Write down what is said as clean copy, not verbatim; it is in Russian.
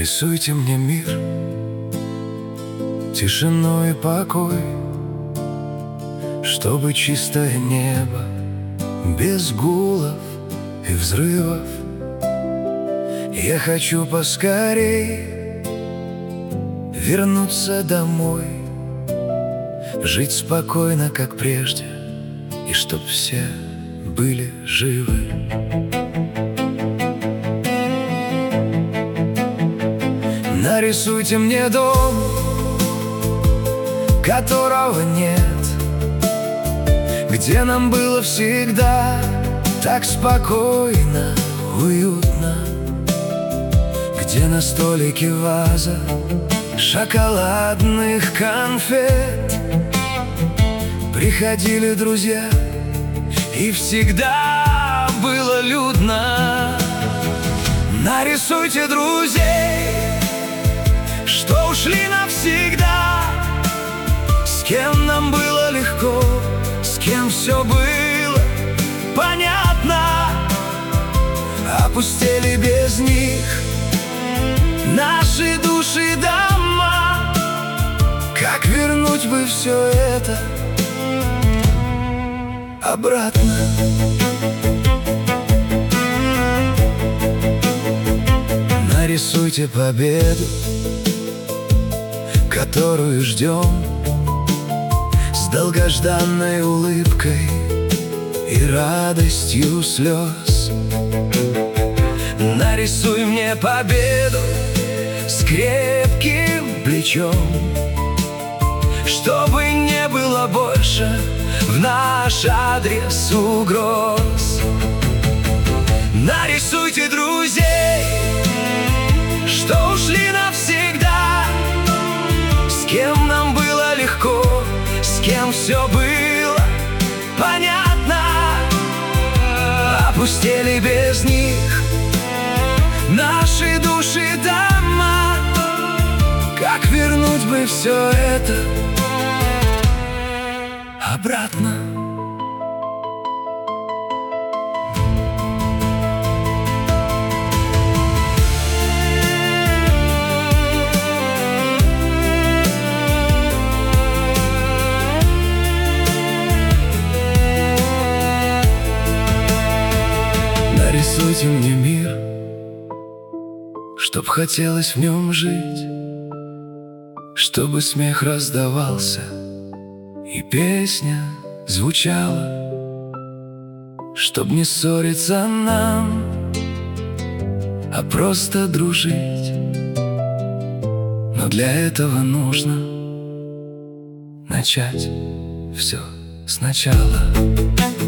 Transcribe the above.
Нарисуйте мне мир, тишину и покой, чтобы чистое небо, без гулов и взрывов. Я хочу поскорей вернуться домой, жить спокойно, как прежде, и чтоб все были живы. Нарисуйте мне дом, которого нет, где нам было всегда так спокойно, уютно, где на столике ваза шоколадных конфет, приходили друзья, и всегда было людно. Нарисуйте друзей, что ушли навсегда, с кем нам было легко, с кем все было понятно. Опустели без них наши души, дома. Как вернуть бы все это обратно? Нарисуйте победу, которую ждем, с долгожданной улыбкой и радостью слез. Нарисуй мне победу с крепким плечом, чтобы не было больше в наш адрес угроз. Нарисуйте друзей, что ушли навсегда, с кем нам было легко, с кем все было понятно. Опустели без них наши души, дома. Как вернуть бы все это обратно? Нарисуйте мне мир, чтоб хотелось в нем жить, чтобы смех раздавался и песня звучала, чтоб не ссориться нам, а просто дружить. Но для этого нужно начать все сначала.